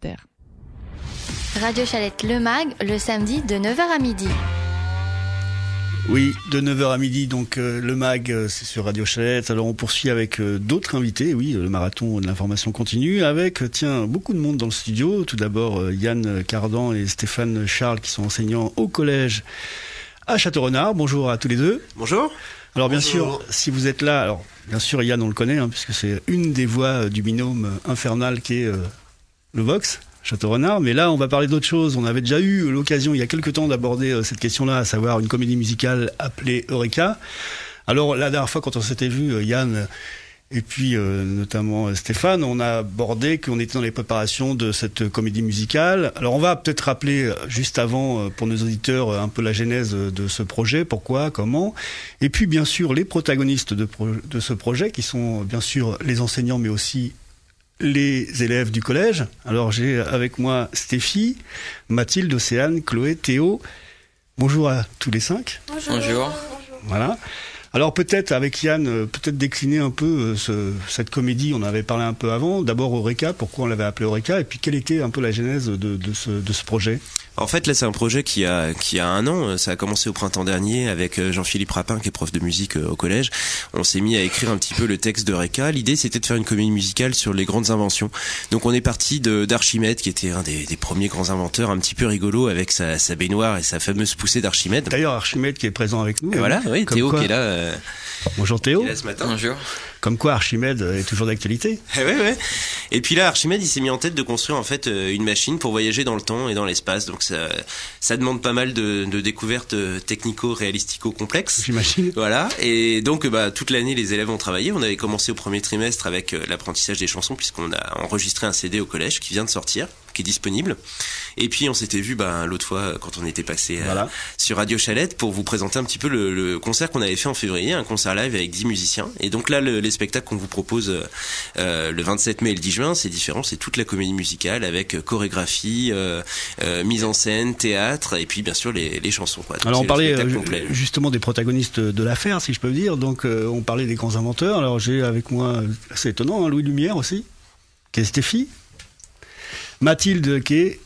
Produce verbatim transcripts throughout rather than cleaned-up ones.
terre. Radio Chalette Le Mag, le samedi de neuf heures à midi. Oui, de neuf heures à midi, donc euh, le mag, euh, c'est sur Radio Chalette. Alors on poursuit avec euh, d'autres invités, oui, le marathon de l'information continue, avec, euh, tiens, beaucoup de monde dans le studio. Tout d'abord, euh, Yann Cardan et Stéphane Charles, qui sont enseignants au collège à Château-Renard. Bonjour à tous les deux. Bonjour. Alors bien Bonjour. sûr, si vous êtes là, alors bien sûr Yann, on le connaît, hein, puisque c'est une des voix euh, du binôme infernal qui est euh, le Vox. Château-Renard, mais là on va parler d'autre chose. On avait déjà eu l'occasion il y a quelque temps d'aborder euh, cette question-là, à savoir une comédie musicale appelée Eureka. Alors la dernière fois quand on s'était vu, euh, Yann et puis euh, notamment euh, Stéphane, on a abordé qu'on était dans les préparations de cette comédie musicale. Alors on va peut-être rappeler euh, juste avant euh, pour nos auditeurs euh, un peu la genèse euh, de ce projet, pourquoi, comment, et puis bien sûr les protagonistes de, pro- de ce projet qui sont euh, bien sûr les enseignants mais aussi les élèves du collège. Alors j'ai avec moi Stéphie, Mathilde, Océane, Chloé, Théo. Bonjour à tous les cinq. Bonjour. Bonjour. Voilà. Alors peut-être avec Yann, euh, peut-être décliner un peu euh, ce, cette comédie, on en avait parlé un peu avant. D'abord Eureka, pourquoi on l'avait appelé Eureka, et puis quelle était un peu la genèse de, de, ce, de ce projet. En fait, là, c'est un projet qui a qui a un an. Ça a commencé au printemps dernier avec Jean-Philippe Rapin, qui est prof de musique au collège. On s'est mis à écrire un petit peu le texte d'Eureka. L'idée, c'était de faire une comédie musicale sur les grandes inventions. Donc, on est parti de d'Archimède, qui était un des, des premiers grands inventeurs, un petit peu rigolo, avec sa, sa baignoire et sa fameuse poussée d'Archimède. D'ailleurs, Archimède qui est présent avec nous. Et voilà, oui, Théo quoi... qui est là. Euh... Bonjour Théo. Qui est là ce matin. Bonjour. Comme quoi Archimède est toujours d'actualité. Ouais, ouais. Et puis là, Archimède, il s'est mis en tête de construire en fait une machine pour voyager dans le temps et dans l'espace. Donc ça, ça demande pas mal de, de découvertes technico-réalistico-complexes. J'imagine. Voilà. Et donc, bah, toute l'année, les élèves ont travaillé. On avait commencé au premier trimestre avec l'apprentissage des chansons, puisqu'on a enregistré un C D au collège qui vient de sortir, qui est disponible. Et puis on s'était vu bah, l'autre fois quand on était passé euh, voilà. sur Radio Chalette pour vous présenter un petit peu le, le concert qu'on avait fait en février, un concert live avec dix musiciens. Et donc là, le, les spectacles qu'on vous propose euh, le vingt-sept mai et le dix juin, c'est différent, c'est toute la comédie musicale avec chorégraphie, euh, euh, mise en scène, théâtre et puis bien sûr les, les chansons. Quoi. Alors on parlait euh, justement des protagonistes de l'affaire, si je peux dire. Donc euh, on parlait des grands inventeurs. Alors j'ai avec moi, c'est étonnant, hein, Louis Lumière aussi, qui est Stéphie. Mathilde qui est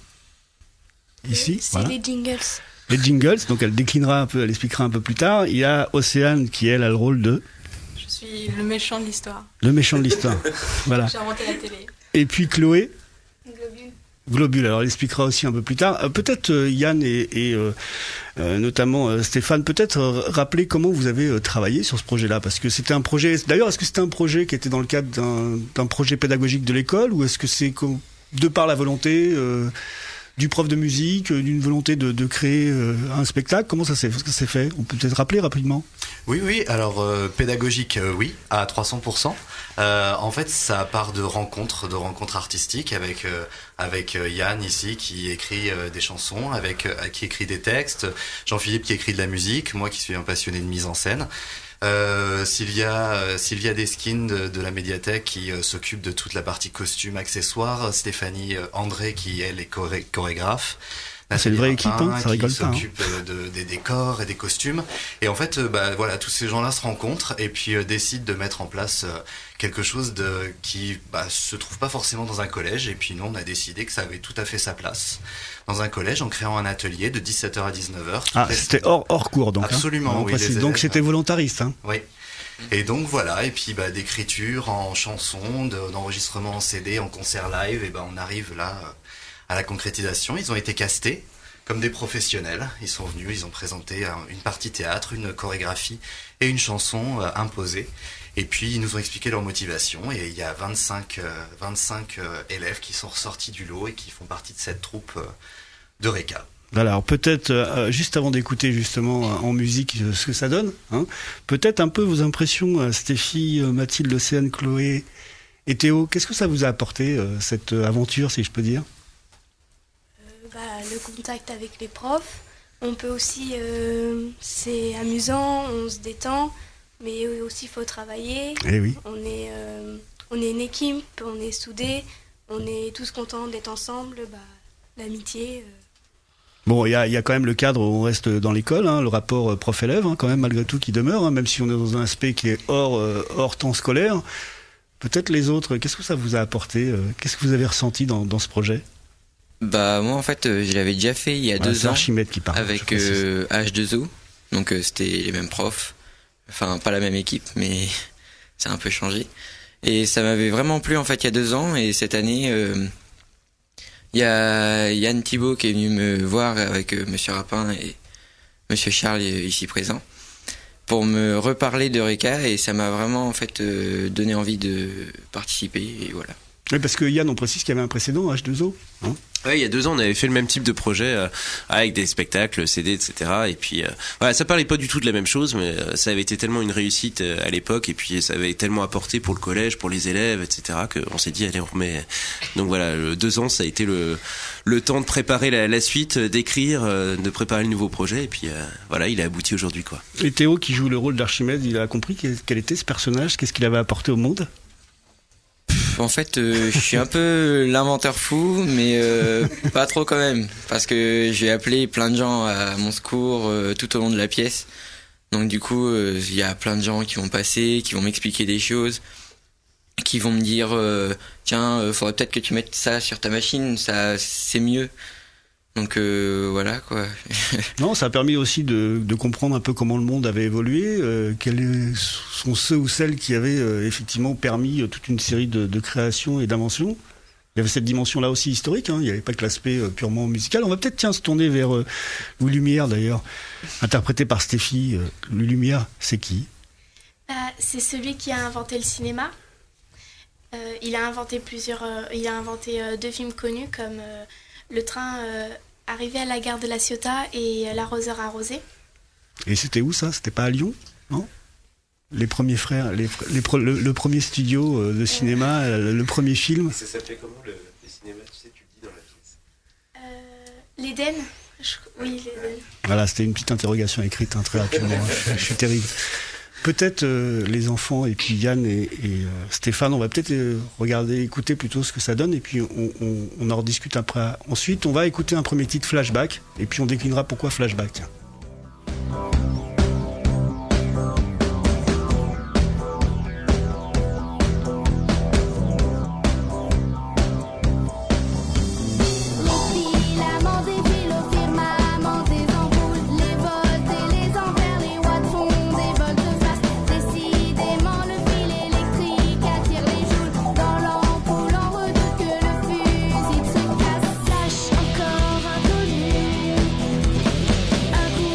ici. C'est voilà. les jingles. Les jingles, donc elle déclinera un peu, elle expliquera un peu plus tard. Il y a Océane qui, elle, a le rôle de... Je suis le méchant de l'histoire. Le méchant de l'histoire, voilà. J'ai inventé la télé. Et puis Chloé. Globule. Globule, alors elle expliquera aussi un peu plus tard. Euh, peut-être euh, Yann et, et euh, euh, notamment euh, Stéphane, peut-être euh, rappeler comment vous avez euh, travaillé sur ce projet-là, parce que c'était un projet... D'ailleurs, est-ce que c'était un projet qui était dans le cadre d'un, d'un projet pédagogique de l'école, ou est-ce que c'est de par la volonté... Euh, du prof de musique, d'une volonté de, de créer euh, un spectacle. Comment ça s'est, ça s'est fait? On peut peut-être rappeler rapidement. Oui, oui. Alors, euh, pédagogique, euh, oui, à trois cents pour cent. Euh, en fait, ça part de rencontres, de rencontres artistiques avec euh, avec euh, Yann ici qui écrit euh, des chansons, avec euh, qui écrit des textes, Jean-Philippe qui écrit de la musique, moi qui suis un passionné de mise en scène. Euh, Sylvia, euh, Sylvia Deskin de, de la médiathèque qui euh, s'occupe de toute la partie costume, accessoires, Stéphanie euh, André qui elle est choré- chorégraphe. Ah, c'est une vraie équipe, hein, ça rigole pas. Qui s'occupe hein. de, de, des décors et des costumes. Et en fait, euh, bah, voilà, tous ces gens-là se rencontrent et puis euh, décident de mettre en place euh, quelque chose de, qui bah, se trouve pas forcément dans un collège. Et puis nous, on a décidé que ça avait tout à fait sa place dans un collège en créant un atelier de dix-sept heures à dix-neuf heures. Ah, c'était hors, hors cours donc. Absolument, hein, oui. Les élèves, donc c'était volontariste. Hein. Oui. Et donc voilà, et puis bah, d'écriture en chanson, de, d'enregistrement en C D, en concert live, et ben on arrive là euh, à la concrétisation. Ils ont été castés comme des professionnels. Ils sont venus, ils ont présenté un, une partie théâtre, une chorégraphie et une chanson euh, imposée. Et puis ils nous ont expliqué leur motivation. Et il y a vingt-cinq, euh, vingt-cinq euh, élèves qui sont ressortis du lot et qui font partie de cette troupe euh, d'Eureka. Voilà, alors peut-être, euh, juste avant d'écouter justement euh, en musique euh, ce que ça donne, hein, peut-être un peu vos impressions, euh, Stéphie, euh, Mathilde, Océane, Chloé et Théo. Qu'est-ce que ça vous a apporté, euh, cette euh, aventure, si je peux dire? euh, bah, Le contact avec les profs. On peut aussi, euh, c'est amusant, on se détend, mais aussi il faut travailler. Eh oui. On est, euh, on est une équipe, on est soudés, on est tous contents d'être ensemble, bah, l'amitié... Euh, Bon, il y a, y a quand même le cadre où on reste dans l'école, hein, le rapport prof-élève, hein, quand même, malgré tout, qui demeure, hein, même si on est dans un aspect qui est hors, euh, hors temps scolaire. Peut-être les autres, qu'est-ce que ça vous a apporté? euh, Qu'est-ce que vous avez ressenti dans, dans ce projet? Bah moi en fait euh, je l'avais déjà fait il y a Voilà, deux c'est ans Archimède qui parle. avec je précise. euh, H deux O, donc euh, c'était les mêmes profs, enfin pas la même équipe mais ça a un peu changé. Et ça m'avait vraiment plu en fait il y a deux ans et cette année euh, il y a Yann Thibault qui est venu me voir avec euh, Monsieur Rapin et Monsieur Charles euh, ici présent pour me reparler d'Eureka et ça m'a vraiment en fait euh, donné envie de participer et voilà. Oui, parce que Yann, on précise qu'il y avait un précédent, H deux O. Hein Ouais, il y a deux ans, on avait fait le même type de projet euh, avec des spectacles, C D, et cetera. Et puis, euh, voilà, ça parlait pas du tout de la même chose, mais euh, ça avait été tellement une réussite euh, à l'époque, et puis ça avait tellement apporté pour le collège, pour les élèves, et cetera, qu'on s'est dit, allez, on remet. Donc voilà, le deux ans, ça a été le le temps de préparer la, la suite, d'écrire, euh, de préparer le nouveau projet, et puis euh, voilà, il a abouti aujourd'hui, quoi. Et Théo, qui joue le rôle d'Archimède, il a compris quel quel était ce personnage, qu'est-ce qu'il avait apporté au monde? En fait, euh, je suis un peu l'inventeur fou, mais euh, pas trop quand même, parce que j'ai appelé plein de gens à mon secours euh, tout au long de la pièce. Donc du coup, euh, il y a plein de gens qui vont passer, qui vont m'expliquer des choses, qui vont me dire euh, tiens, euh, faudrait peut-être que tu mettes ça sur ta machine, ça c'est mieux. Donc euh, voilà quoi. Non, ça a permis aussi de, de comprendre un peu comment le monde avait évolué, euh, quels sont ceux ou celles qui avaient euh, effectivement permis euh, toute une série de, de créations et d'inventions. Il y avait cette dimension-là aussi historique, hein, il n'y avait pas que l'aspect euh, purement musical. On va peut-être tiens se tourner vers euh, Louis Lumière d'ailleurs, interprété par Stéphie. Euh, Louis Lumière, c'est qui? Bah, c'est celui qui a inventé le cinéma. Euh, il a inventé plusieurs, euh, il a inventé euh, deux films connus comme euh, Le train euh, arrivé à la gare de La Ciotat et euh, L'arroseur arrosé. Et c'était où ça? C'était pas à Lyon, non? Les premiers frères, les, les, le, le premier studio euh, de cinéma, euh, le premier film. Ça s'appelait comment le, le cinéma, tu sais, tu le dis dans la pièce. Euh, L'Éden. Je- Oui, l'Éden. Voilà, c'était une petite interrogation écrite hein, très rapidement. je, je suis terrible. Peut-être euh, les enfants et puis Yann et, et euh, Stéphane, on va peut-être euh, regarder, écouter plutôt ce que ça donne et puis on, on, on en rediscute après. Ensuite, on va écouter un premier titre Flashback et puis on déclinera pourquoi Flashback. Tiens. Encore inconnu, un coup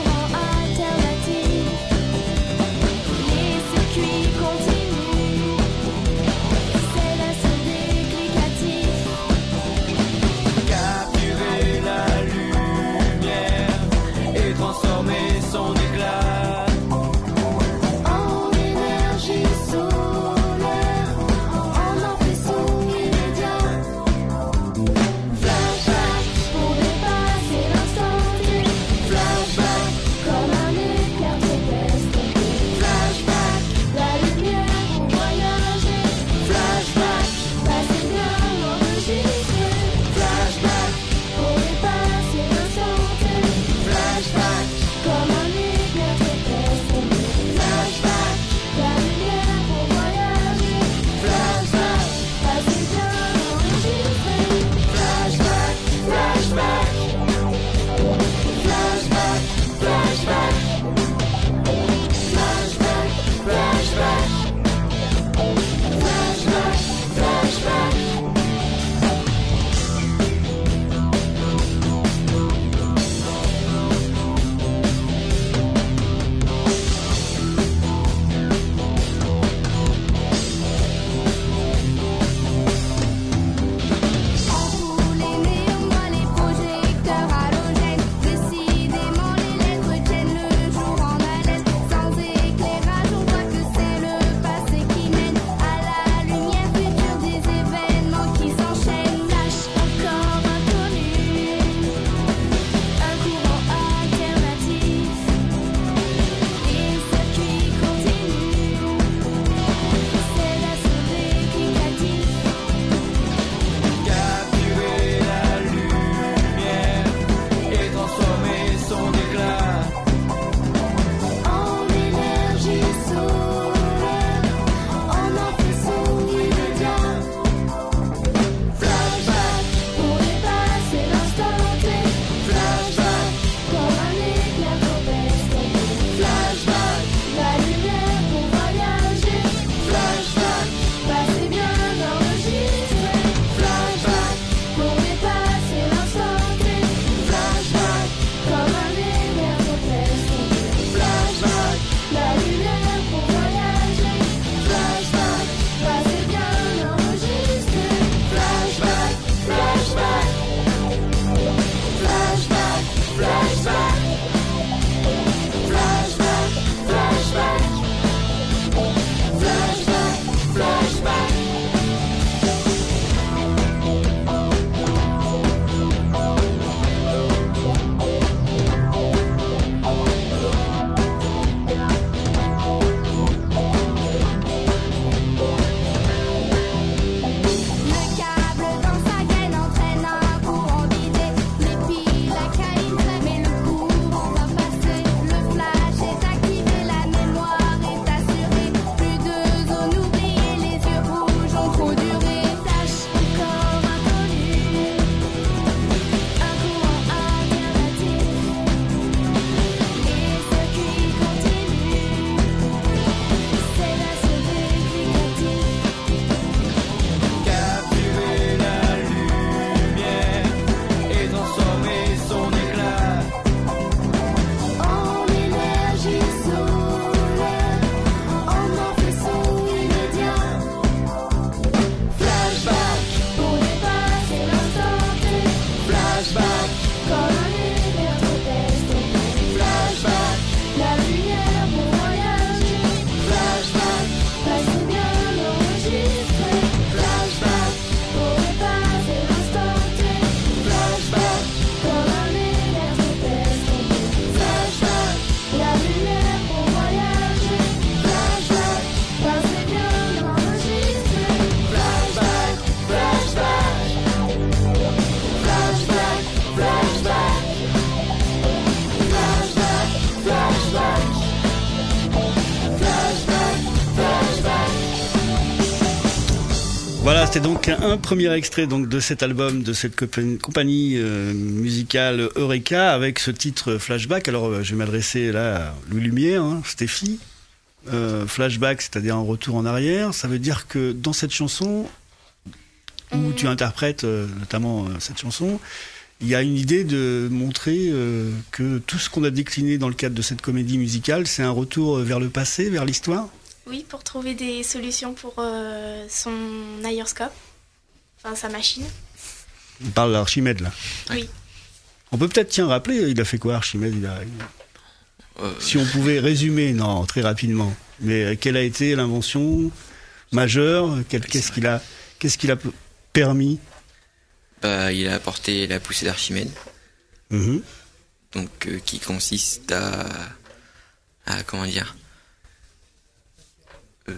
C'était donc un premier extrait donc de cet album, de cette compagnie euh, musicale Eureka, avec ce titre Flashback. Alors je vais m'adresser là à Louis Lumière, hein, Stéphie. Euh, flashback, c'est-à-dire un retour en arrière. Ça veut dire que dans cette chanson, où mmh. tu interprètes euh, notamment euh, cette chanson, il y a une idée de montrer euh, que tout ce qu'on a décliné dans le cadre de cette comédie musicale, c'est un retour vers le passé, vers l'histoire. Oui, pour trouver des solutions pour euh, son aéroscope, enfin sa machine. On parle d'Archimède là. Oui. On peut peut-être tiens rappeler, il a fait quoi Archimède il a... Euh... Si on pouvait résumer, non, très rapidement. Mais quelle a été l'invention majeure? Quel, qu'est-ce qu'il a, qu'est-ce qu'il a permis? Bah, il a apporté la poussée d'Archimède. Mmh. Donc, euh, qui consiste à, à comment dire euh...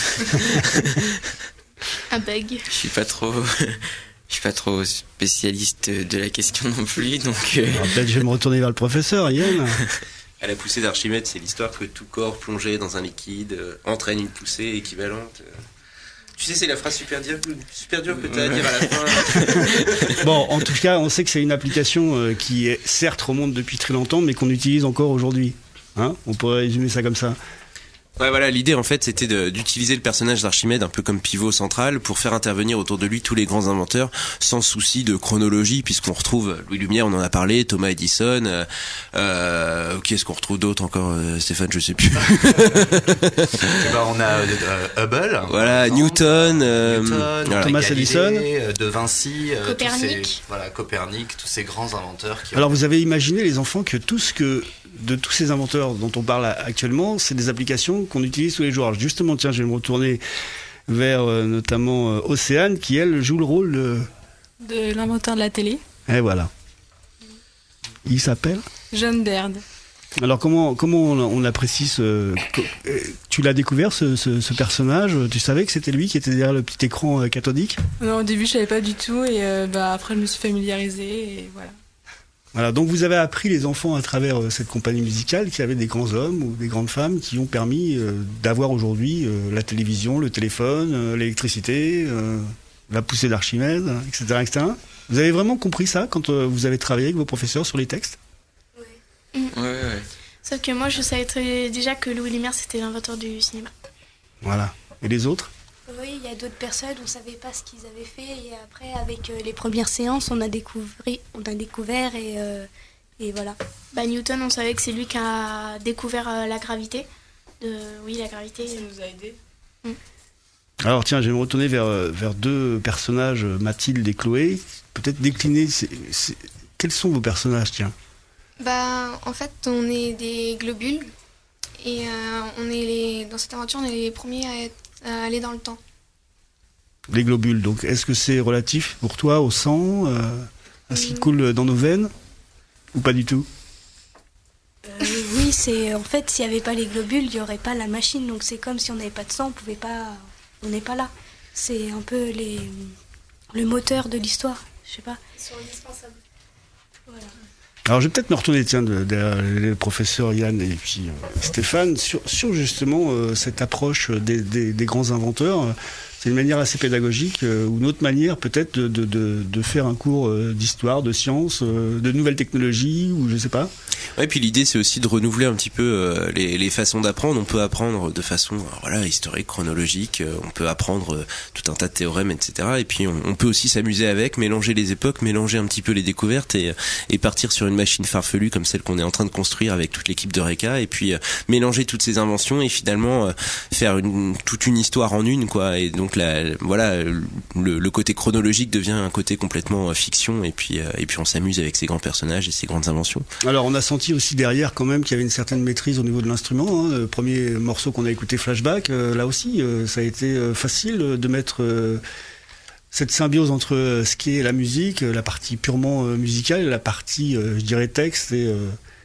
Un bug. Je suis pas trop, je suis pas trop spécialiste de la question non plus, donc. Euh... Alors, peut-être je vais me retourner vers le professeur, Yann. À la poussée d'Archimède, c'est l'histoire que tout corps plongé dans un liquide euh, entraîne une poussée équivalente. Euh... Tu sais, c'est la phrase super dure, super dure que tu as à dire à la fin. Bon, en tout cas, on sait que c'est une application euh, qui est certes remonte depuis très longtemps, mais qu'on utilise encore aujourd'hui. Hein, on pourrait résumer ça comme ça. Ouais, voilà, l'idée en fait c'était de, d'utiliser le personnage d'Archimède un peu comme pivot central pour faire intervenir autour de lui tous les grands inventeurs sans souci de chronologie, puisqu'on retrouve Louis Lumière, on en a parlé, Thomas Edison, euh, euh, qui est-ce qu'on retrouve d'autre encore, euh, Stéphane, je sais plus. bah, on a euh, Hubble, voilà, Newton, euh, Newton voilà. Thomas Edison, De Vinci, euh, Copernic, tous ces, voilà, Copernic, tous ces grands inventeurs. Qui Alors ont... vous avez imaginé les enfants que tout ce que de tous ces inventeurs dont on parle actuellement, c'est des applications qu'on utilise tous les jours. Alors justement, tiens, je vais me retourner vers euh, notamment euh, Océane, qui elle joue le rôle de... de l'inventeur de la télé. Et voilà. Il s'appelle John Baird. Alors comment comment on, on apprécie ce... Tu l'as découvert ce, ce, ce personnage? Tu savais que c'était lui qui était derrière le petit écran cathodique? Non, au début je savais pas du tout et euh, bah, après je me suis familiarisée et voilà. Voilà, donc vous avez appris les enfants à travers euh, cette compagnie musicale qui avait des grands hommes ou des grandes femmes qui ont permis euh, d'avoir aujourd'hui euh, la télévision, le téléphone, euh, l'électricité, euh, la poussée d'Archimède, et cetera, et cetera. Vous avez vraiment compris ça quand euh, vous avez travaillé avec vos professeurs sur les textes? Oui. Mmh. Ouais, ouais. Sauf que moi je savais très... déjà que Louis Lumière c'était l'inventeur du cinéma. Voilà. Et les autres? Oui, il y a d'autres personnes, on ne savait pas ce qu'ils avaient fait et après avec euh, les premières séances, on a découvert, on a découvert et, euh, et voilà. Bah, Newton, on savait que c'est lui qui a découvert euh, la gravité. De... Oui, la gravité. Ça nous a aidés. Mmh. Alors tiens, je vais me retourner vers, vers deux personnages, Mathilde et Chloé. Peut-être décliner, c'est, c'est... quels sont vos personnages, tiens? Bah, en fait, on est des globules et euh, on est les... dans cette aventure, on est les premiers à être à aller dans le temps. Les globules, donc est-ce que c'est relatif pour toi au sang, euh, à ce qui coule dans nos veines, ou pas du tout? euh, Oui, c'est en fait s'il n'y avait pas les globules, il n'y aurait pas la machine, donc c'est comme si on n'avait pas de sang, on pouvait pas, on n'est pas là. C'est un peu les, le moteur de l'histoire, je sais pas. Ils sont indispensables. Voilà. Alors je vais peut-être me retourner tiens, de, de, les professeurs Yann et puis euh, Stéphane sur, sur justement euh, cette approche des, des, des grands inventeurs. C'est une manière assez pédagogique euh, ou une autre manière peut-être de, de, de, de faire un cours euh, d'histoire, de sciences, euh, de nouvelles technologies ou je sais pas. Ouais, puis l'idée c'est aussi de renouveler un petit peu euh, les, les façons d'apprendre. On peut apprendre de façon euh, voilà historique, chronologique. Euh, on peut apprendre euh, tout un tas de théorèmes, et cetera. Et puis on, on peut aussi s'amuser avec, mélanger les époques, mélanger un petit peu les découvertes et, et partir sur une machine farfelue comme celle qu'on est en train de construire avec toute l'équipe d'Eureka. Et puis euh, mélanger toutes ces inventions et finalement euh, faire une, toute une histoire en une, quoi. Et donc la, voilà, le, le côté chronologique devient un côté complètement euh, fiction. Et puis euh, et puis on s'amuse avec ces grands personnages et ces grandes inventions. Alors on a senti aussi derrière quand même qu'il y avait une certaine maîtrise au niveau de l'instrument. Hein. Le premier morceau qu'on a écouté, Flashback, euh, là aussi, euh, ça a été euh, facile de mettre euh, cette symbiose entre euh, ce qui est la musique, la partie purement euh, musicale, et la partie, euh, je dirais, texte et, euh,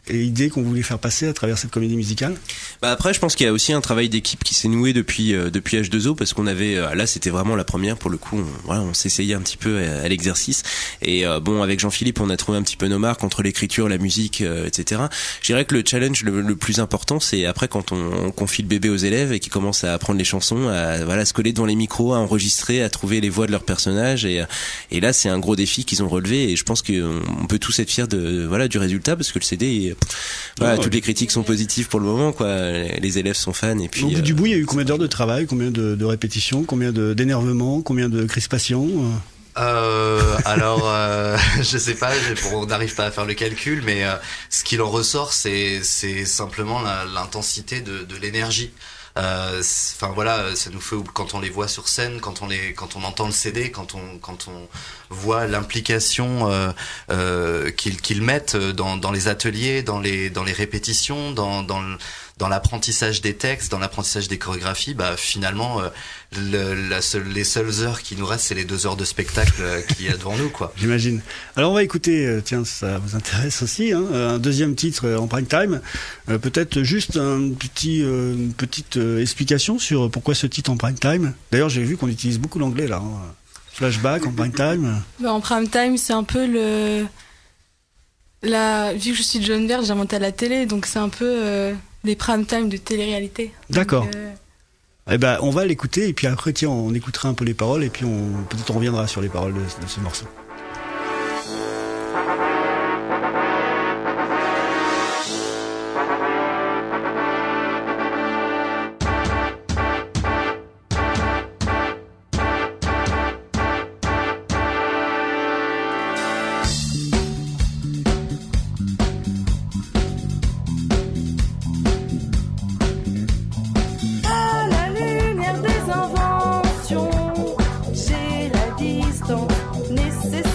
et idées qu'on voulait faire passer à travers cette comédie musicale? Bah après, je pense qu'il y a aussi un travail d'équipe qui s'est noué depuis euh, depuis H deux O, parce qu'on avait euh, là, c'était vraiment la première pour le coup. On, voilà, on s'essayait un petit peu à, à l'exercice. Et euh, bon, avec Jean-Philippe, on a trouvé un petit peu nos marques entre l'écriture, la musique, euh, et cetera. Je dirais que le challenge le, le plus important, c'est après quand on, on confie le bébé aux élèves et qu'ils commencent à apprendre les chansons, à voilà, se coller devant les micros, à enregistrer, à trouver les voix de leurs personnages. Et et là, c'est un gros défi qu'ils ont relevé. Et je pense qu'on on peut tous être fiers de voilà du résultat, parce que le C D, est, voilà, oh, toutes les critiques sont positives pour le moment, quoi. Les élèves sont fans. Et puis, au bout euh, du bout, il y a eu combien d'heures de travail, combien de, de répétitions, combien de, d'énervement, combien de crispations? Euh, alors, euh, je sais pas, on n'arrive pas à faire le calcul, mais euh, ce qu'il en ressort, c'est, c'est simplement la, l'intensité de, de l'énergie. Enfin euh, voilà, ça nous fait, quand on les voit sur scène, quand on les, quand on entend le C D, quand on, quand on voit l'implication euh, euh, qu'ils, qu'ils mettent dans, dans les ateliers, dans les, dans les répétitions, dans, dans le, dans l'apprentissage des textes, dans l'apprentissage des chorégraphies, bah finalement, euh, le, la seule, les seules heures qui nous restent, c'est les deux heures de spectacle euh, qu'il y a devant nous, quoi. J'imagine. Alors on va écouter, euh, tiens, ça vous intéresse aussi, hein, un deuxième titre euh, en prime time. Euh, peut-être juste un petit, euh, une petite euh, explication sur pourquoi ce titre en prime time. D'ailleurs, j'ai vu qu'on utilise beaucoup l'anglais là. Hein. Flashback en prime time. Bah, en prime time, c'est un peu le, la, vu que je suis John Vert, j'ai inventé à la télé, donc c'est un peu euh... les prime time de télé-réalité. D'accord. Donc, euh... Eh ben, on va l'écouter et puis après, tiens, on écoutera un peu les paroles et puis on peut-être on reviendra sur les paroles de, de ce morceau. J'ai la distance nécessaire.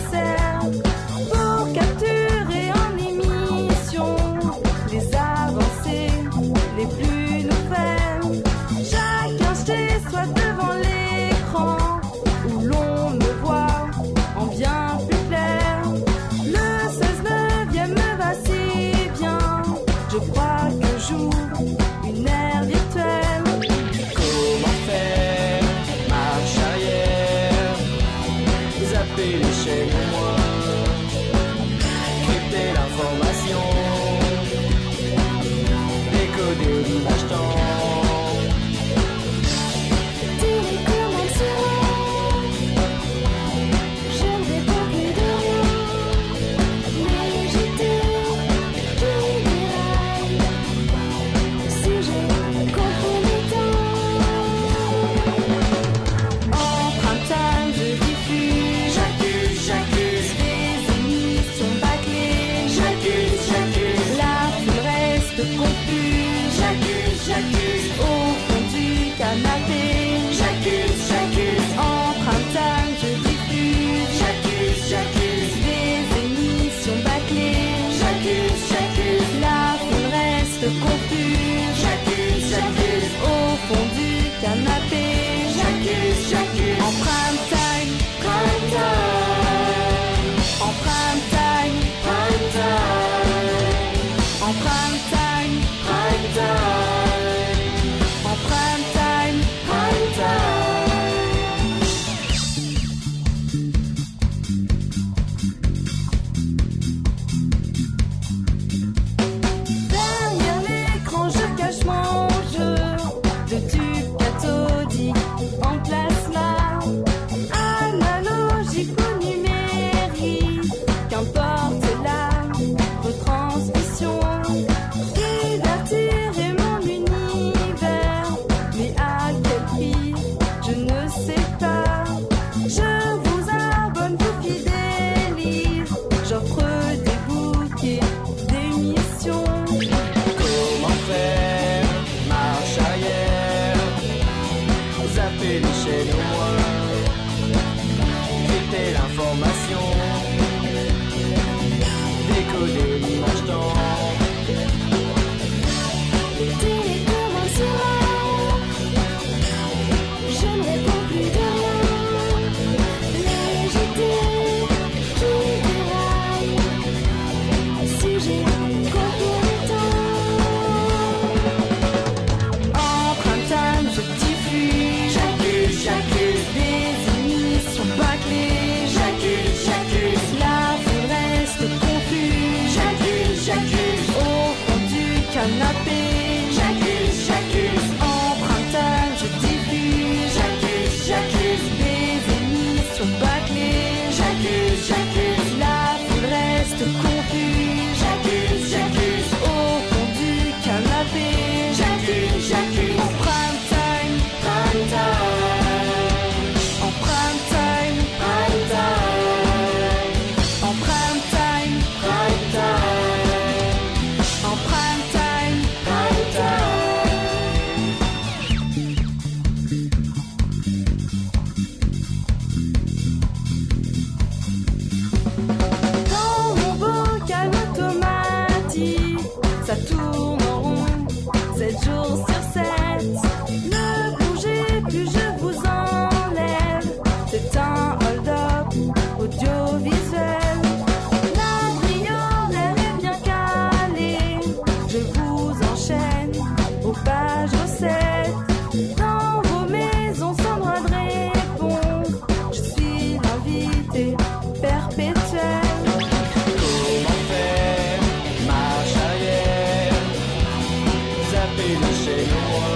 ça tourne en rond, sept jours sur sept. Ne bougez plus, je vous enlève. C'est un hold-up audiovisuel. La brioche est bien calée. Je vous enchaîne aux pages recettes. Dans vos maisons sans droit de réponse, je suis l'invité perpétuel. Comment faire marche arrière, zapper le chaînon,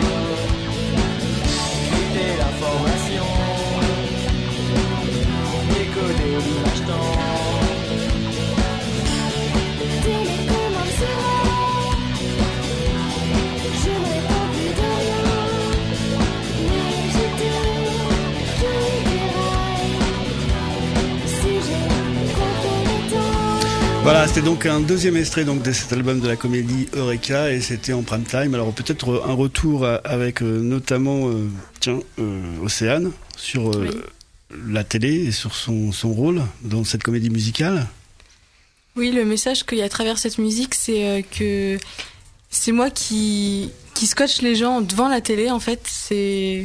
quitter l'information, décoder l'image temps. Télécommande sera, je ne réponds plus de rien, mais j'étais qui déraille, si j'ai compté le temps. Voilà, c'était donc un deuxième extrait donc, de cet album de la comédie Eureka et c'était en prime time. Alors peut-être un retour à- avec euh, notamment euh, tiens, euh, Océane sur euh, la télé et sur son, son rôle dans cette comédie musicale. Oui, le message qu'il y a à travers cette musique, c'est euh, que c'est moi qui, qui scotche les gens devant la télé, en fait. C'est.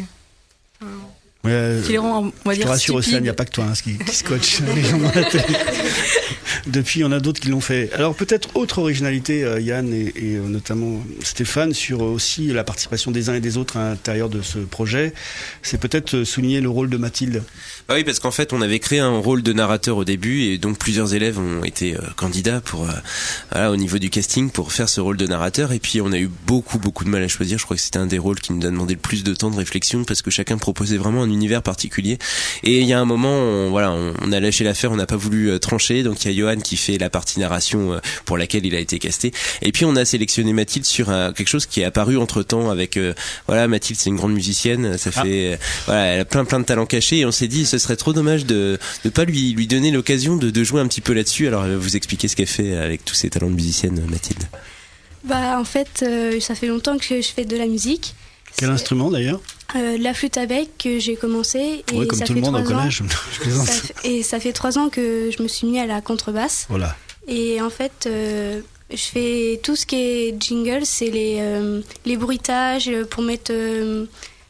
Ouais, euh, Qui les rend, on va je te dire, rassure Océane, il stupides. n'y a pas que toi hein, qui, qui scotche les gens dans la télé. Depuis, il y en a d'autres qui l'ont fait. Alors peut-être autre originalité, euh, Yann et, et euh, notamment Stéphane, sur euh, aussi la participation des uns et des autres à l'intérieur de ce projet, c'est peut-être euh, souligner le rôle de Mathilde. Bah oui, parce qu'en fait, on avait créé un rôle de narrateur au début et donc plusieurs élèves ont été euh, candidats pour, euh, voilà, au niveau du casting pour faire ce rôle de narrateur. Et puis, on a eu beaucoup, beaucoup de mal à choisir. Je crois que c'était un des rôles qui nous a demandé le plus de temps de réflexion parce que chacun proposait vraiment un univers particulier. Et il y a un moment, on, voilà, on, on a lâché l'affaire, on n'a pas voulu euh, trancher. Donc, il y a Johan qui fait la partie narration euh, pour laquelle il a été casté. Et puis, on a sélectionné Mathilde sur un, quelque chose qui est apparu entre temps avec, euh, voilà, Mathilde, c'est une grande musicienne. Ça fait, euh, voilà, elle a plein, plein de talents cachés et on s'est dit, ce serait trop dommage de ne pas lui, lui donner l'occasion de, de jouer un petit peu là-dessus. Alors, elle va vous expliquer ce qu'elle fait avec tous ses talents de musicienne, Mathilde. Bah en fait, euh, ça fait longtemps que je fais de la musique. Quel instrument d'ailleurs? Euh, la flûte à bec que j'ai commencé. Et Oui, comme ça tout fait le monde au trois ans- collège. Je plaisante. ça fait- et ça fait trois ans que je me suis mis à la contrebasse. Voilà. Et en fait, euh, je fais tout ce qui est jingle, c'est les, euh, les bruitages pour mettre euh,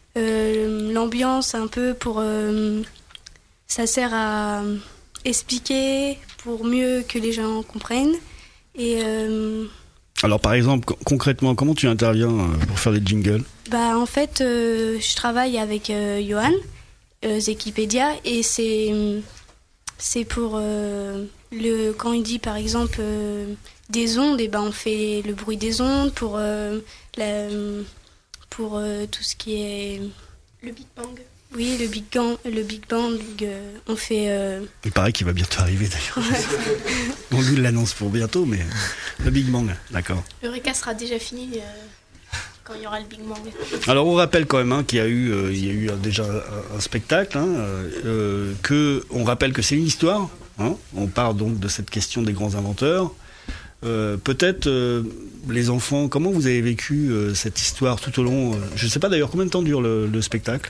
euh, l'ambiance un peu pour... euh, ça sert à expliquer pour mieux que les gens comprennent. Et euh, Alors par exemple, co- concrètement, comment tu interviens euh, pour faire des jingles? bah, en fait, euh, je travaille avec euh, Johan, euh, Zekipédia, et c'est, c'est pour... euh, le, quand il dit par exemple euh, des ondes, et ben on fait le bruit des ondes pour, euh, la, pour euh, tout ce qui est... Le Big Bang. Oui, le Big Bang, le Big Bang euh, on fait... euh, Il paraît qu'il va bientôt arriver d'ailleurs. On nous l'annonce pour bientôt, mais le Big Bang, d'accord. Eureka sera déjà fini euh, quand il y aura le Big Bang. Alors on rappelle quand même hein, qu'il y a eu, euh, il y a eu euh, déjà un, un spectacle, hein, euh, que on rappelle que c'est une histoire. Hein, on part donc de cette question des grands inventeurs. Euh, peut-être euh, les enfants, comment vous avez vécu euh, cette histoire tout au long euh, je ne sais pas d'ailleurs combien de temps dure le, le spectacle.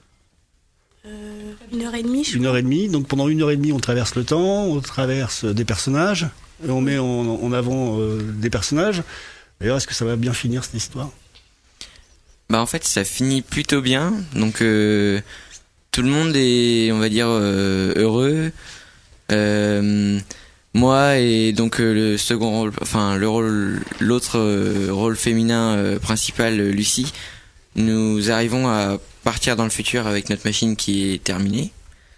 euh, une heure et demie, je Une heure et demie. Donc pendant une heure et demie, on traverse le temps, on traverse des personnages, et on met en, en avant euh, des personnages. D'ailleurs, est-ce que ça va bien finir cette histoire? Bah en fait ça finit plutôt bien, donc euh, tout le monde est on va dire euh, heureux. Euh, moi et donc euh, le second rôle, enfin le rôle, l'autre euh, rôle féminin euh, principal, euh, Lucie, nous arrivons à partir dans le futur avec notre machine qui est terminée.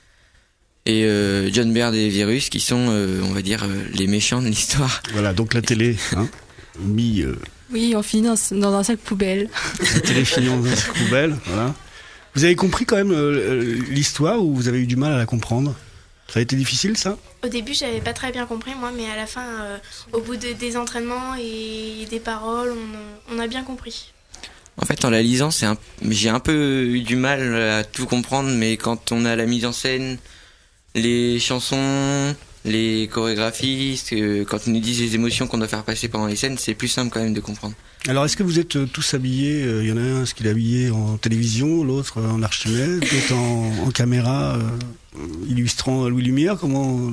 Et euh, John Baird et Virus qui sont euh, on va dire euh, les méchants de l'histoire. Voilà, donc la télé, hein, mis. Euh, Oui, on finit dans, dans un sac poubelle. La télé finit dans un sac poubelle, voilà. Vous avez compris quand même euh, l'histoire ou vous avez eu du mal à la comprendre? Ça a été difficile ça? Au début, j'avais pas très bien compris, moi, mais à la fin, euh, au bout de, des entraînements et des paroles, on, on a bien compris. En fait, en la lisant, c'est un... j'ai un peu eu du mal à tout comprendre, mais quand on a la mise en scène, les chansons, les chorégraphies, euh, quand ils nous disent les émotions qu'on doit faire passer pendant les scènes, c'est plus simple quand même de comprendre. Alors, est-ce que vous êtes euh, tous habillés? Il euh, y en a un, est-ce qu'il est habillé en télévision, l'autre euh, en Archimède, l'autre en, en caméra euh, illustrant Louis Lumière? Comment,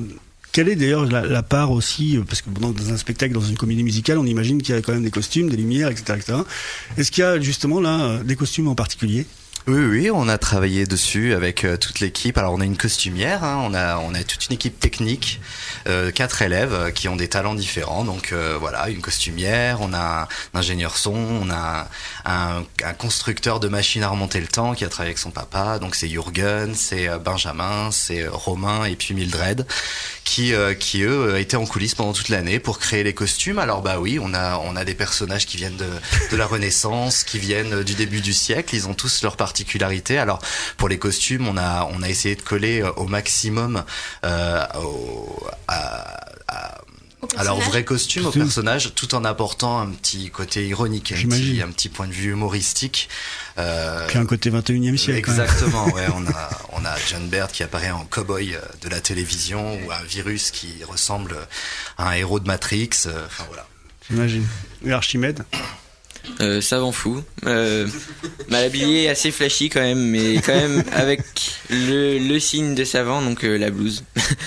Quelle est d'ailleurs la, la part aussi, parce que bon, dans un spectacle, dans une comédie musicale, on imagine qu'il y a quand même des costumes, des lumières, et cetera, et cetera. Est-ce qu'il y a justement là des costumes en particulier ? Oui, oui, on a travaillé dessus avec euh, toute l'équipe. Alors, on a une costumière, hein, on a on a toute une équipe technique, euh, quatre élèves euh, qui ont des talents différents. Donc euh, voilà, une costumière, on a un ingénieur son, on a un, un constructeur de machines à remonter le temps qui a travaillé avec son papa. Donc c'est Jürgen, c'est euh, Benjamin, c'est euh, Romain et puis Mildred qui euh, qui eux étaient en coulisses pendant toute l'année pour créer les costumes. Alors bah oui, on a on a des personnages qui viennent de de la Renaissance, qui viennent du début du siècle. Ils ont tous leur particularité. Alors pour les costumes, on a on a essayé de coller au maximum euh, au, à, à alors vrai costume au personnage, tout en apportant un petit côté ironique, un petit, un petit point de vue humoristique. Euh, Puis un côté vingt et unième siècle. Exactement, ouais. On a on a John Baird qui apparaît en cow-boy de la télévision ou un virus qui ressemble à un héros de Matrix. Euh, enfin voilà. J'imagine. Et Archimède. Euh, savant fou, euh, mal habillé, assez flashy quand même, mais quand même avec le, le signe de savant, donc euh, la blouse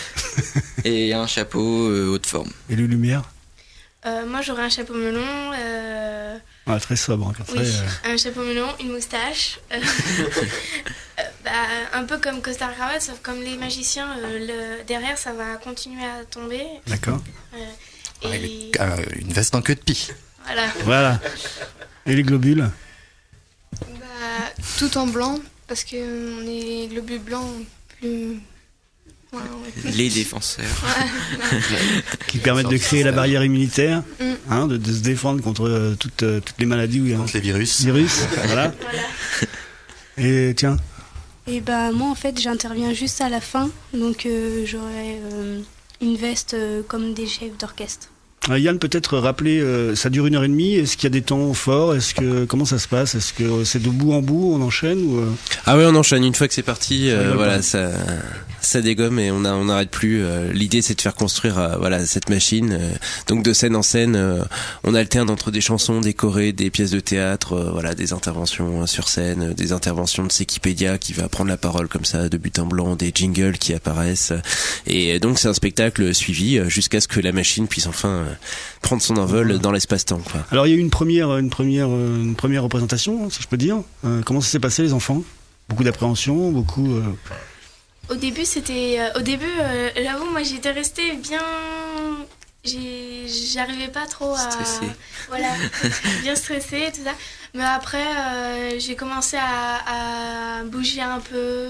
et un chapeau euh, haute forme. Et les lumières euh, Moi j'aurais un chapeau melon. Euh... Ah, très sobre. Hein, oui, très, euh... un chapeau melon, une moustache. Euh, euh, bah, un peu comme costard cravate, sauf comme les magiciens, euh, le... derrière ça va continuer à tomber. D'accord. Euh, et... les... euh, une veste en queue de pie. Voilà. Voilà. Et les globules ? Bah, tout en blanc, parce que on est les globules blancs plus. Ouais, ouais. Les défenseurs. Ouais. Qui permettent de créer la barrière immunitaire, mm. hein, de, de se défendre contre euh, toutes, euh, toutes les maladies. Où il y a contre les virus. Virus, voilà. Voilà. Et tiens. Et bah, moi, en fait, j'interviens juste à la fin, donc euh, j'aurai euh, une veste euh, comme des chefs d'orchestre. Euh, Yann, peut-être rappeler, euh, ça dure une heure et demie. Est-ce qu'il y a des temps forts ? Est-ce que comment ça se passe ? Est-ce que c'est de bout en bout, on enchaîne ou euh... Ah oui, on enchaîne. Une fois que c'est parti, euh, voilà, ça, ça dégomme et on a, on n'arrête plus. Euh, l'idée, c'est de faire construire, euh, voilà, cette machine. Euh, donc de scène en scène, euh, on alterne entre des chansons, des chorés, des pièces de théâtre, euh, voilà, des interventions sur scène, euh, des interventions de Wikipédia qui va prendre la parole comme ça de but en blanc, des jingles qui apparaissent. Et donc c'est un spectacle suivi euh, jusqu'à ce que la machine puisse enfin euh, prendre son envol ouais. dans l'espace-temps, quoi. Alors il y a eu une première, une première, une première représentation, si je peux dire. Euh, comment ça s'est passé, les enfants ? Beaucoup d'appréhension, beaucoup. Euh... Au début, c'était, euh, au début, euh, j'avoue, moi, j'étais restée bien, j'ai, j'arrivais pas trop à, stressée. Voilà, bien stressée, tout ça. Mais après, euh, j'ai commencé à, à bouger un peu.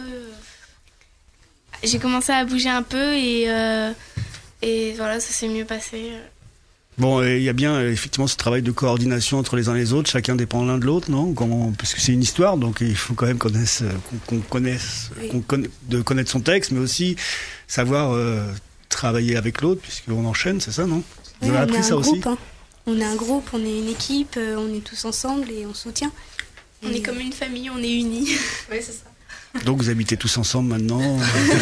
J'ai commencé à bouger un peu et euh, et voilà, ça s'est mieux passé. Bon, il y a bien effectivement ce travail de coordination entre les uns et les autres, chacun dépend l'un de l'autre, non ? Comment, parce que c'est une histoire, donc il faut quand même connaisse, qu'on, qu'on connaisse, oui. qu'on connaisse, de connaître son texte, mais aussi savoir euh, travailler avec l'autre, puisqu'on enchaîne, c'est ça, non ? Vous oui, avez appris ça groupe, aussi hein. On est un groupe, on est une équipe, on est tous ensemble et on soutient. On et... est comme une famille, on est unis. Oui, c'est ça. Donc vous habitez tous ensemble maintenant ?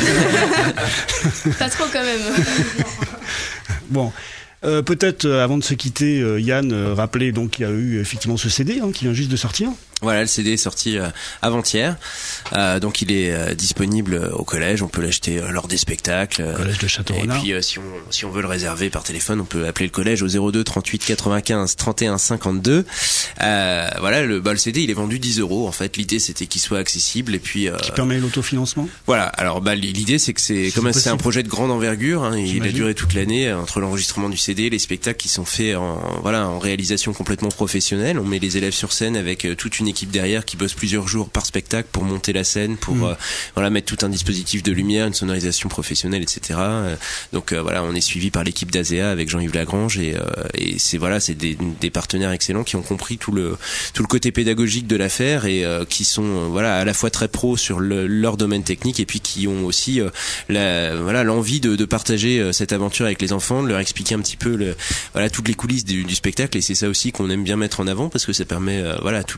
Pas trop quand même. Bon. Euh, peut-être euh, avant de se quitter, euh, Yann, euh, rappeler donc qu'il y a eu effectivement ce C D hein, qui vient juste de sortir. Voilà, le C D est sorti euh, avant-hier, euh, donc il est euh, disponible au collège. On peut l'acheter euh, lors des spectacles. Euh, collège de Château-Renard. Et puis euh, si on si on veut le réserver par téléphone, on peut appeler le collège au zéro deux trente-huit quatre-vingt-quinze trente et un cinquante-deux. Euh, voilà, le bah, le C D il est vendu dix euros. En fait, l'idée c'était qu'il soit accessible et puis euh, qui permet l'autofinancement. Voilà. Alors bah l'idée c'est que c'est si comme c'est, c'est un projet de grande envergure. Hein, il a duré toute l'année entre l'enregistrement du C D, les spectacles qui sont faits en voilà en réalisation complètement professionnelle. On met les élèves sur scène avec euh, toute une équipe derrière qui bosse plusieurs jours par spectacle pour monter la scène, pour mmh. euh, voilà mettre tout un dispositif de lumière, une sonorisation professionnelle, et cetera. Euh, donc euh, voilà, on est suivi par l'équipe d'A S E A avec Jean-Yves Lagrange et, euh, et c'est voilà, c'est des, des partenaires excellents qui ont compris tout le tout le côté pédagogique de l'affaire et euh, qui sont euh, voilà à la fois très pros sur le, leur domaine technique et puis qui ont aussi euh, la voilà l'envie de, de partager euh, cette aventure avec les enfants, de leur expliquer un petit peu le voilà toutes les coulisses du, du spectacle et c'est ça aussi qu'on aime bien mettre en avant parce que ça permet euh, voilà à tous les élèves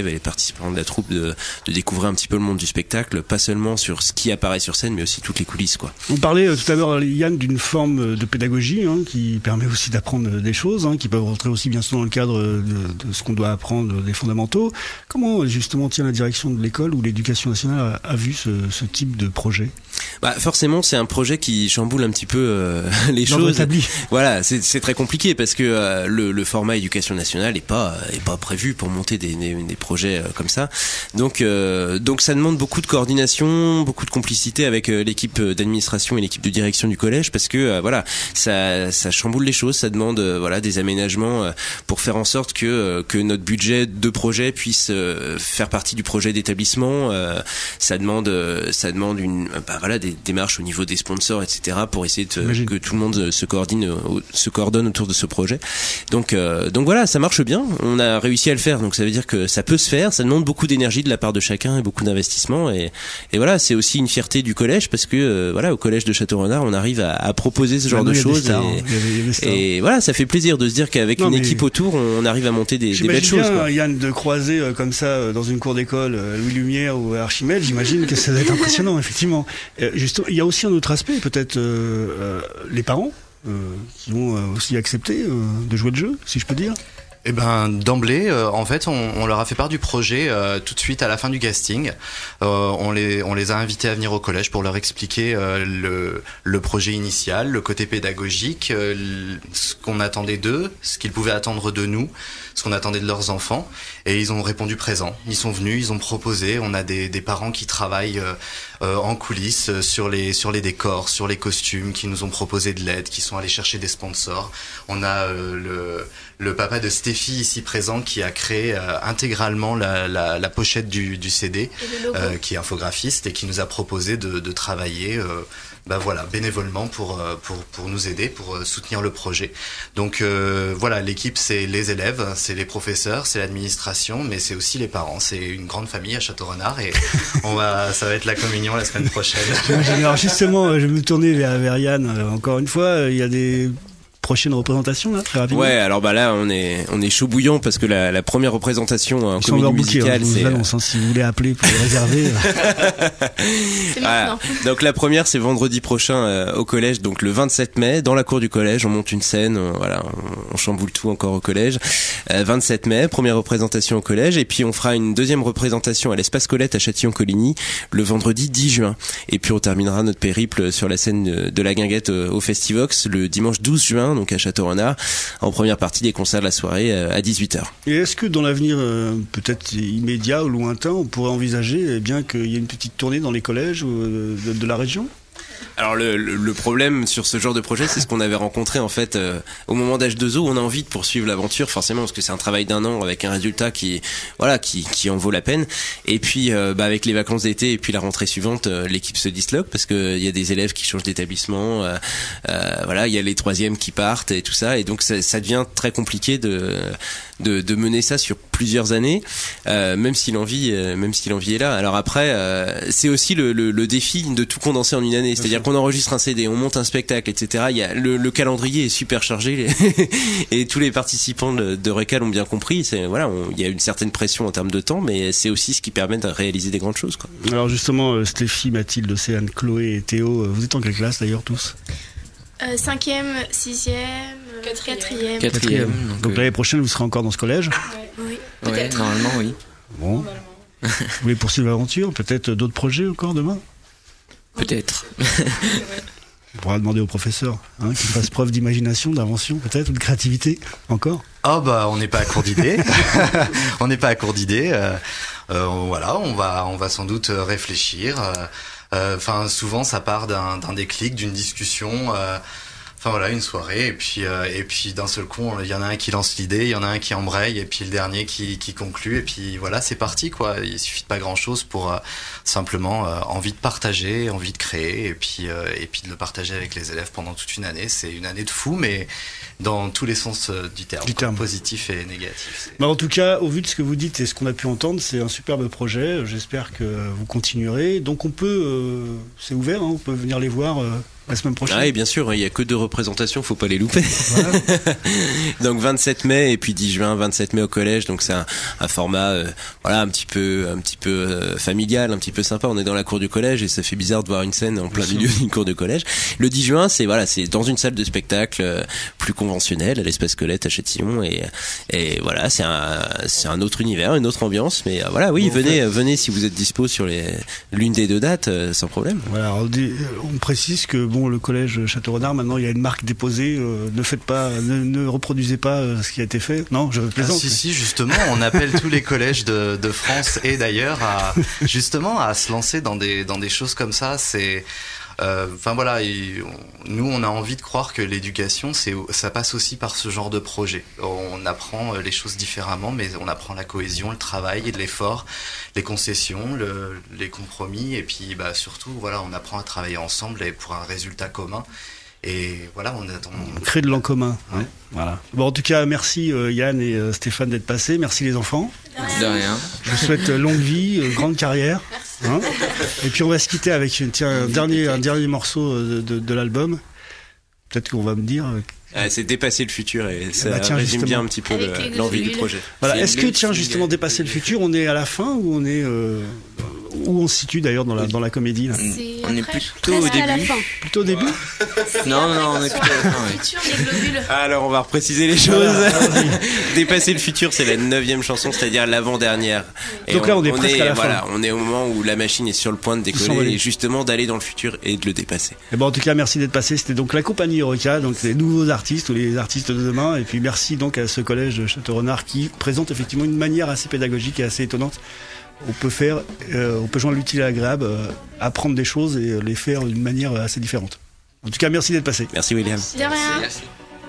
et les participants de la troupe de, de découvrir un petit peu le monde du spectacle, pas seulement sur ce qui apparaît sur scène, mais aussi toutes les coulisses, quoi. On parlait euh, tout à l'heure, Yann, d'une forme de pédagogie hein, qui permet aussi d'apprendre des choses, hein, qui peuvent rentrer aussi bien sûr dans le cadre de, de ce qu'on doit apprendre des fondamentaux. Comment justement tient la direction de l'école ou l'éducation nationale a, a vu ce, ce type de projet? Bah forcément, c'est un projet qui chamboule un petit peu euh, les Dans choses. l'établi. Voilà, c'est, c'est très compliqué parce que euh, le, le format éducation nationale est pas est pas prévu pour monter des, des, des projets euh, comme ça. Donc euh, donc ça demande beaucoup de coordination, beaucoup de complicité avec euh, l'équipe d'administration et l'équipe de direction du collège parce que euh, voilà, ça ça chamboule les choses, ça demande euh, voilà des aménagements euh, pour faire en sorte que euh, que notre budget de projet puisse euh, faire partie du projet d'établissement. Euh, ça demande euh, ça demande une bah, voilà des démarches au niveau des sponsors, et cetera, pour essayer de, que tout le monde se coordonne, se coordonne autour de ce projet. Donc, euh, donc voilà, ça marche bien. On a réussi à le faire, donc ça veut dire que ça peut se faire. Ça demande beaucoup d'énergie de la part de chacun et beaucoup d'investissement. Et, et voilà, c'est aussi une fierté du collège parce que euh, voilà, au collège de Château-Renard, on arrive à, à proposer ce genre de choses. Stars, et, hein. et, et voilà, ça fait plaisir de se dire qu'avec non, une équipe autour, on arrive à monter des, des belles choses. J'imagine bien, Yann, de croiser euh, comme ça euh, dans une cour d'école euh, Louis Lumière ou Archimède. J'imagine que ça doit être impressionnant, effectivement. Euh, Juste, il y a aussi un autre aspect, peut-être euh, euh, les parents euh, qui ont euh, aussi accepté euh, de jouer le jeu, si je peux dire. Eh ben d'emblée, euh, en fait, on, on leur a fait part du projet euh, tout de suite à la fin du casting. Euh, on les on les a invités à venir au collège pour leur expliquer euh, le le projet initial, le côté pédagogique, euh, ce qu'on attendait d'eux, ce qu'ils pouvaient attendre de nous, ce qu'on attendait de leurs enfants. Et ils ont répondu présent. Ils sont venus, ils ont proposé. On a des des parents qui travaillent euh, euh, en coulisses sur les sur les décors, sur les costumes, qui nous ont proposé de l'aide, qui sont allés chercher des sponsors. On a euh, le le papa de Stéphie ici présent qui a créé euh, intégralement la, la, la pochette du, du C D, euh, qui est infographiste et qui nous a proposé de, de travailler euh, bah voilà, bénévolement pour, pour, pour nous aider, pour soutenir le projet. Donc euh, voilà, l'équipe c'est les élèves, c'est les professeurs, c'est l'administration, mais c'est aussi les parents. C'est une grande famille à Château-Renard et on va, ça va être la communion la semaine prochaine. Alors justement, je vais me tourner vers, vers Yann. Encore une fois, il y a des prochaine représentation là, très rapidement. Ouais, alors bah là on est on est chaud bouillant parce que la, la première représentation en comédie musicale, hein, je vous c'est annonce, hein, si vous voulez appeler pour les réserver. C'est maintenant. Voilà. Donc la première c'est vendredi prochain euh, au collège, donc le vingt-sept mai dans la cour du collège, on monte une scène, on, voilà, on, on chamboule tout encore au collège. Euh, vingt-sept mai, première représentation au collège et puis on fera une deuxième représentation à l'Espace Colette à Châtillon-Coligny le vendredi dix juin. Et puis on terminera notre périple sur la scène de, de la Guinguette euh, au Festivox le dimanche douze juin. Donc à Château-Renard, en première partie des concerts de la soirée euh, à dix-huit heures. Et est-ce que dans l'avenir euh, peut-être immédiat ou lointain, on pourrait envisager eh bien qu'il y ait une petite tournée dans les collèges euh, de, de la région ? Alors le, le, le problème sur ce genre de projet, c'est ce qu'on avait rencontré en fait euh, au moment d'H deux O. On a envie de poursuivre l'aventure forcément parce que c'est un travail d'un an avec un résultat qui voilà qui, qui en vaut la peine. Et puis euh, bah, avec les vacances d'été et puis la rentrée suivante, euh, l'équipe se disloque parce que il y a des élèves qui changent d'établissement. Euh, euh, voilà, il y a les troisièmes qui partent et tout ça. Et donc ça, ça devient très compliqué de de, de mener ça sur plusieurs années, euh, même si l'envie euh, même si l'envie est là. Alors après, euh, c'est aussi le, le, le défi de tout condenser en une année. C'est-à-dire qu'on enregistre un C D, on monte un spectacle, et cetera. Il y a le, le calendrier est super chargé et tous les participants de, de Récal ont bien compris. C'est voilà, on, il y a une certaine pression en termes de temps, mais c'est aussi ce qui permet de réaliser des grandes choses, quoi. Alors justement, euh, Stéphie, Mathilde, Océane, Chloé et Théo, euh, vous êtes en quelle classe d'ailleurs tous ? Euh, cinquième, sixième, quatrième. Quatrième. Quatrième. Donc, donc l'année prochaine, vous serez encore dans ce collège ? Oui. Ouais, normalement oui. Bon. Vous voulez poursuivre l'aventure ? Peut-être d'autres projets encore demain ? Peut-être. On pourra demander au professeur hein, qu'il fasse preuve d'imagination, d'invention peut-être, ou de créativité encore. Ah bah on n'est pas à court d'idées. On n'est pas à court d'idées. Euh, euh, voilà, on va on va sans doute réfléchir. Enfin euh, souvent ça part d'un d'un déclic, d'une discussion. Euh, Enfin voilà, une soirée et puis euh, et puis d'un seul coup, il y en a un qui lance l'idée, il y en a un qui embraye et puis le dernier qui qui conclut et puis voilà, c'est parti quoi. Il suffit de pas grand-chose pour euh, simplement euh, envie de partager, envie de créer et puis euh, et puis de le partager avec les élèves pendant toute une année. C'est une année de fou, mais dans tous les sens euh, du terme, du quoi, terme. Positif et négatif. Bah en tout cas, au vu de ce que vous dites et ce qu'on a pu entendre, c'est un superbe projet. J'espère que vous continuerez. Donc on peut, euh, c'est ouvert, hein, on peut venir les voir. Euh la semaine prochaine. Ah, et bien sûr, il n'y a que deux représentations, faut pas les louper. Voilà. Donc vingt-sept mai et puis dix juin, vingt-sept mai au collège. Donc c'est un, un format, euh, voilà, un petit peu, un petit peu euh, familial, un petit peu sympa. On est dans la cour du collège et ça fait bizarre de voir une scène en plein milieu d'une cour de collège. Le dix juin, c'est voilà, c'est dans une salle de spectacle euh, plus conventionnelle, à l'Espace Colette à Châtillon, et et voilà, c'est un, c'est un autre univers, une autre ambiance. Mais euh, voilà, oui, bon, venez, fait... venez si vous êtes dispo sur les l'une des deux dates, euh, sans problème. Voilà, alors, on précise que bon, le collège Château-Renard, maintenant il y a une marque déposée. Euh, ne faites pas, ne, ne reproduisez pas euh, ce qui a été fait. Non, je plaisante. Ah, si, si, justement, on appelle tous les collèges de, de France et d'ailleurs à justement à se lancer dans des dans des choses comme ça. C'est Enfin euh, voilà, et on, nous on a envie de croire que l'éducation, c'est, ça passe aussi par ce genre de projet. On apprend les choses différemment, mais on apprend la cohésion, le travail et de l'effort, les concessions, le, les compromis, et puis bah, surtout voilà, on apprend à travailler ensemble et pour un résultat commun. Et voilà, on attend. On crée de l'en commun. Ouais. Voilà. Bon, en tout cas, merci euh, Yann et euh, Stéphane d'être passés. Merci les enfants. De rien. Je vous souhaite euh, longue vie, euh, grande carrière. Hein, et puis on va se quitter avec une, tiens, un dernier, un dernier morceau de, de, de l'album. Peut-être qu'on va me dire. Euh, Ah, c'est dépasser le futur et ça bah tiens, résume bien un petit peu le, l'envie du projet. Voilà. C'est Est-ce que tiens justement dépasser le futur, on est à la fin ou on est euh, où on se situe d'ailleurs dans la dans la comédie là? C'est On est après, plutôt au presque à la début. fin. Plutôt au début. Non non, on est plutôt à la fin. Ouais. Futur, les globules. Alors on va repréciser les choses. Voilà, Dépasser le futur, c'est la neuvième chanson, c'est-à-dire l'avant-dernière. Et Donc là, on est presque est, à la voilà, fin. on est au moment où la machine est sur le point de décoller et justement d'aller dans le futur et de le dépasser. Et bon, en tout cas, merci d'être passé. C'était donc la compagnie Eureka, donc les nouveaux artistes ou les artistes de demain. Et puis merci donc à ce collège de Château-Renard qui présente effectivement une manière assez pédagogique et assez étonnante. On peut faire, euh, on peut joindre l'utile à l'agréable, euh, apprendre des choses et les faire d'une manière assez différente. En tout cas, merci d'être passé. Merci William. De rien. Merci.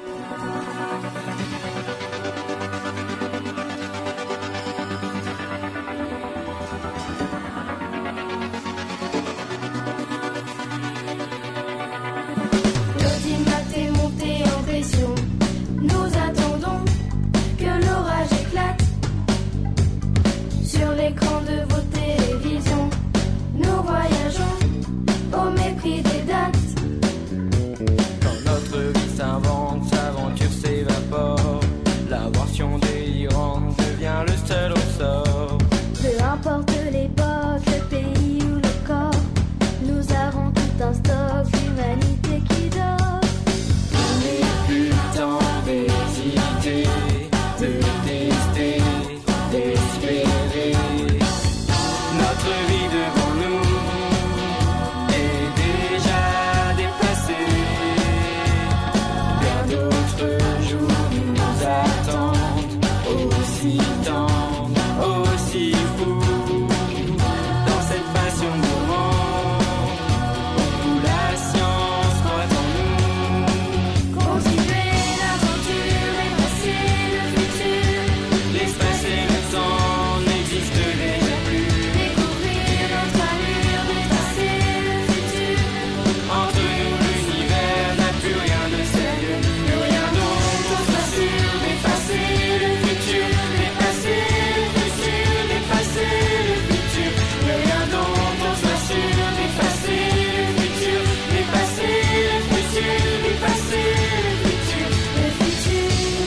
L'audimat est monté en pression. Nous attendons que l'orage éclate sur l'écran de vos télévisions. Nous voyageons au mépris des dates. Quand notre vie s'invente, s'aventure s'évapore. L'invention délirante devient le seul ressort. Peu importe l'époque, le pays ou le corps, nous avons tout un stock d'humanité qui dort. Il n'est plus temps d'hésiter, de tester, d'espérer. Notre vie devant nous est déjà dépassée. Bien d'autres jours nous attendent, aussi tendres, aussi fous. Dans cette passion mourante, où la science croit en nous. Continuer l'aventure et passer le futur. L'espace et le temps n'existent déjà plus. Découvrir notre allure, dépasser le futur. Entre nous, l'univers n'a plus rien de sérieux. Plus rien d'autre, on s'assure. Dépasser le futur, dépasser le futur, dépasser le futur. Plus rien d'autre, on s'assure. Dépasser le futur, dépasser le futur, dépasser le futur. Le futur.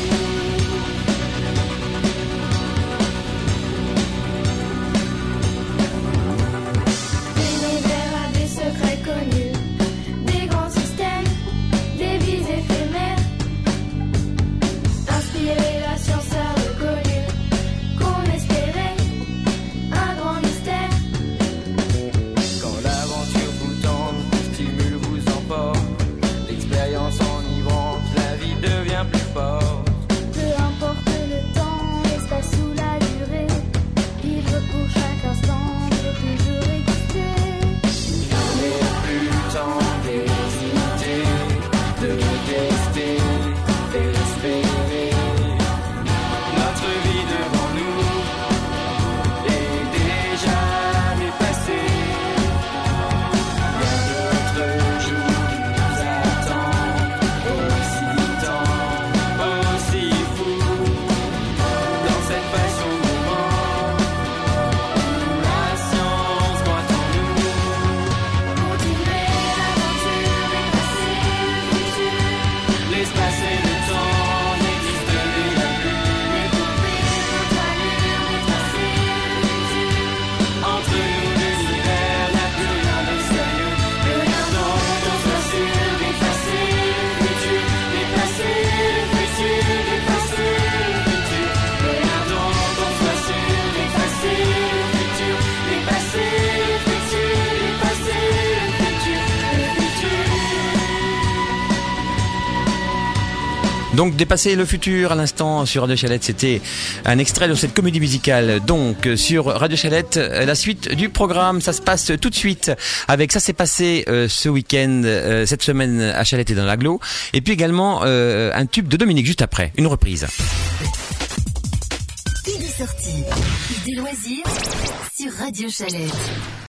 L'univers a des secrets connus, des grands systèmes, des vies éphémères. Inspirer la science a reconnu qu'on espérait un grand mystère. Quand l'aventure vous tente, vous stimule, vous emporte. L'expérience enivrante, la vie devient plus forte. Peu importe le temps, l'espace ou la durée, vivre pour chaque instant et toujours exister. Il n'est plus temps d'hésiter, de tester, d'espérer. Notre vie devant nous est déjà dépassée. Bien d'autres jours nous attendent, aussi tendres, Donc Dépasser le futur à l'instant sur Radio Chalette, c'était un extrait de cette comédie musicale. Donc sur Radio Chalette, la suite du programme, ça se passe tout de suite avec Ça s'est passé euh, ce week-end, euh, cette semaine à Chalette et dans l'agglo. Et puis également euh, un tube de Dominique juste après, une reprise. Idée sortie, idée loisirs sur Radio Chalette.